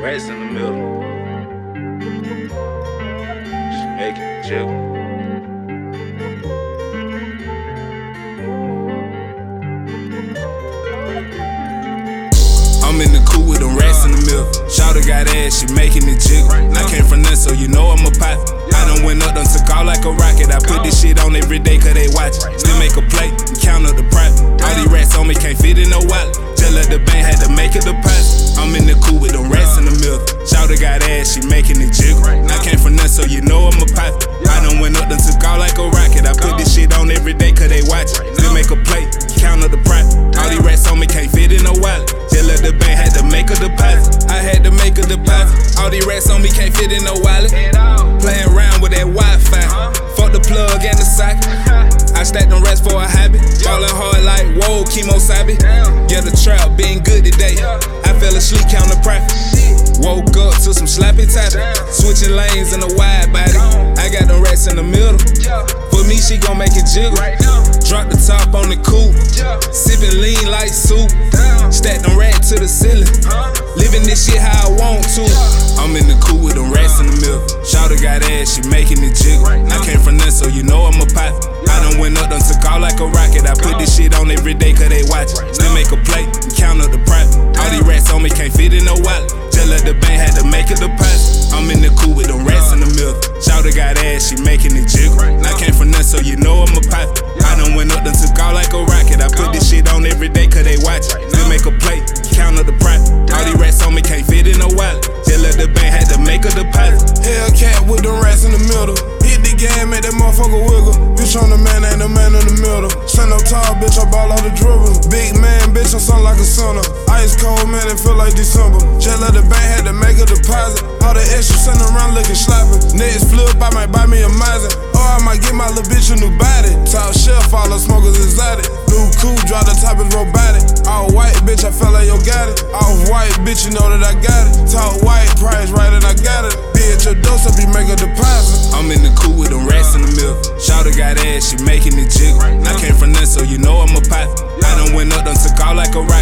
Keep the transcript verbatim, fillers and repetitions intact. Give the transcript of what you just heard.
Rats in the middle. She making it jiggle. I'm in the coupe with them rats in the middle. Shawty got ass, she making it jiggle. I came from nothing, so you know I'm a pop. I done went up, done took off like a rocket. I put this shit on every day cause they watch it. Still make a plate and count up the profit. All these rats on me can't fit in no wallet. Just let the bank had to make a deposit. I'm in the coupe with them rats in the middle. Shawty got ass, she making it jiggle. I came from nothing, so you know I'm a pop. I done went up, done took off like a rocket. I put this shit on every day cause they watch it. Still make a plate, count up the profit. All these rats on me can't fit in no wallet. Just let the bank had to make a deposit. I had to make a deposit. All these rats on me can't fit in no wallet. Playing around with that Wi-Fi. Fuck the plug and the socket. I stacked them rats for a habit. Ballin' hard like whoa, chemo sabi. Yeah, the trap been good today. I fell asleep counting profit. Woke up to some slappy tapping. Switching lanes in a wide body. I got them rats in the middle. For me, she gon' make it jiggle. Drop the top on the coupe. Sippin' lean like soup. Stack them rats to the ceiling. Living this shit how I want to. I'm in the coupe with them rats in the middle. Shawty got ass, she making it jiggle. I came from nothing, so you know I'm a pop. I done went up, done took off like a rocket. I put this shit on every day cause they watch it. Still make a plate and count up the profit. All these rats on me can't fit in no wallet. Just let the bank had to make a deposit. I'm in the coupe with them rats in the middle. Shawty got ass, she making it jiggle. I came from nothing, so you know I'm a pop. I done went up, done took off like a rocket. I put this shit on every day cause they watch it. Still make a plate, count up the profit. All these rats on me can't fit in no wallet. Just let the bank had to make a deposit. Hellcat with them rats in the middle. Hit the game, make that motherfucker wiggle. Bitch on the man, ain't the man in the middle. Stand up tall, bitch, I ball all the dribbles. Big man, bitch, I'm something like a sauna. Ice cold, man, it feel like December. Just let the bank had to make a deposit. All the extra sitting around looking sloppy. Next flip, I might buy me a Mazda. Or I might get my little bitch a new body. Top shelf, all the smokers exotic. New coupe, drop the top is robotic. All white, bitch, I feel like yo got it. All white, bitch, you know that I got it. Talk white, price right, and I got it. Bitch, your dose up, you make a deposit. I'm in the coupe with them rats in the middle. Shawty got ass, she making it jiggle. I came from nothing, so you know I'm a pop. I done went up, done took off like a rocket.